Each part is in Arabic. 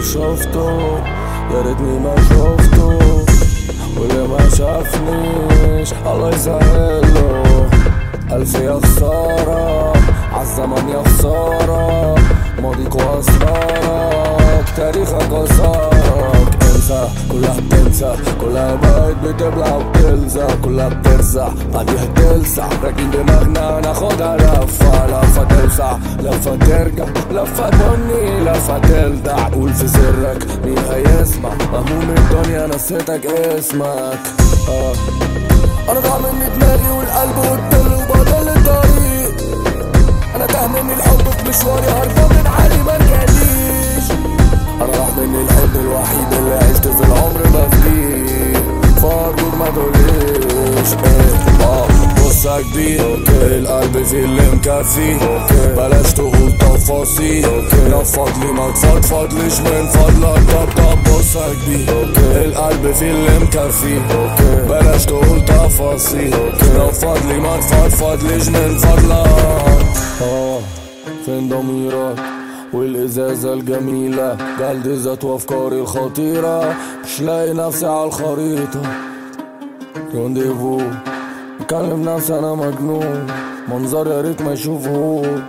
شفته يا ريتني ما شفته، واللي ما شافنيش الله يسهله. ألف يا خسارة عالزمن يا خسارة، ماضيك وأسرارك تاريخك وصارك. انسى كلها بتنسى، كلها بقت بتبلع وبتلزق، كلها بترزع بعديها تلسع. راكبين دماغنا ناخدها لفة لفة توسع، لفة ترجع لفة تبني لفة تلدع. قول في سرك مين هيسمع، مهموم الدنيا نسيتك اسمك. انا ضاع مني دماغي والقلب والدل وبضل الطريق. انا تاه مني الحب في مشواري، هربان من علي مرجعليش. انا راح مني الحب الوحيد اللي عشت في العمر بفديه، فارجوك ما تقوليش بص يا كبير القلب فيه اللي مكفي، بلاش تقول تفاصيل. نفض لي ما تفضفضليش من فضلك. طب بص يا كبير القلب فيه اللي مكفي، بلاش تقول تفاصيل. نفض لي ما تفضفضليش من فضلك. فين ضميرك والإزازة الجميلة، جلد ذات وأفكاري الخطيرة. مش لاقي نفسي على الخريطة، رونديفو بكلم نفسي أنا مجنون، منظر يا ريت ما يشوفوه.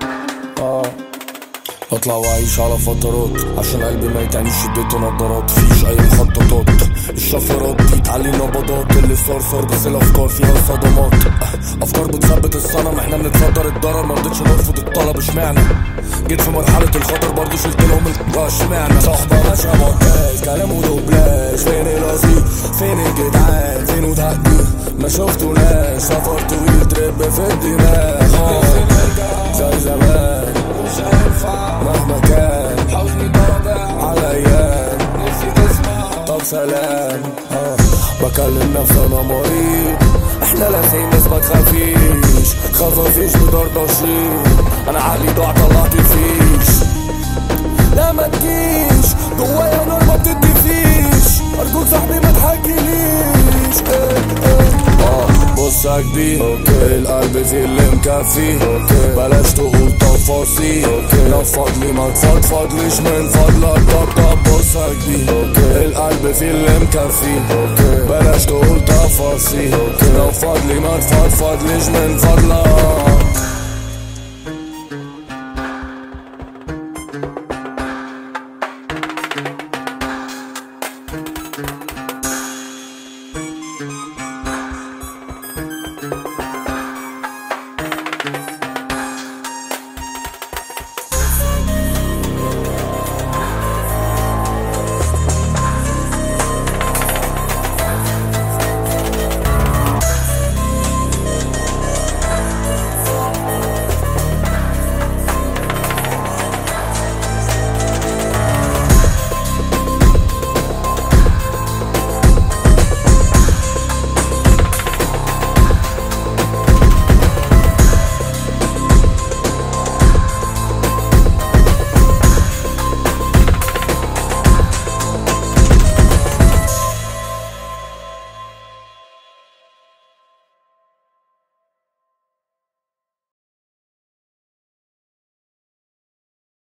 بطلع وأعيش على فترات عشان قلبي ما يتعنيش شدته نضارات. فيش أي مخططات، الشفرات دي تعلي نبضات. اللي صار بس الأفكار فيها صدمات. أفكار بتثبت الصنم، احنا بنتصدر الضرر. مرضتش نرفض الطلب اشمعنى، جيت في مرحلة الخطر برضه شلت لهم اشمعنى. صحبة ماشية معتاز كلام ودوبلاش، فين الأصيل فين الجدعان فين تقدير ما شفتوناش. سفر طويل ترب في الدماغ زي زمان مش هينفع مهما كان. حزني طابع على ايام نفسي تسمع طب سلام. بكلم نفسي انا مريض، احنا لازم ناس ما تخافيش، خفافيش بدردشين. انا عقلي ضاع طلعت الفيش، لا ما تجيش جوايا نار ما بتدفيش. ارجوك صاحبي ما تحكيليش. بص يا كبير القلب فيه اللي مكفي، بلاش تقول تفاصيل. نفض لي ما تفضفضليش من فضلك. طب بص يا كبير القلب فيه اللي مكفي، بلاش تقول تفاصيل. نفض لي ما تفضفضليش من فضلك.